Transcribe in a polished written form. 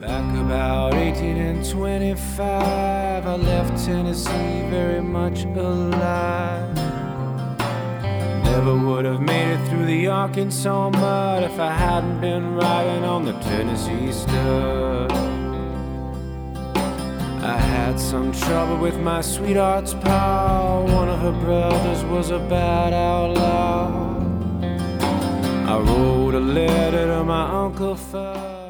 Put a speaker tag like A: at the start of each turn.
A: Back about 18 and 25, I left Tennessee very much alive. Never would have made it through the Arkansas mud if I hadn't been riding on the Tennessee stud. I had some trouble with my sweetheart's pa. One of her brothers was a bad outlaw. I wrote a letter to my Uncle Fudd.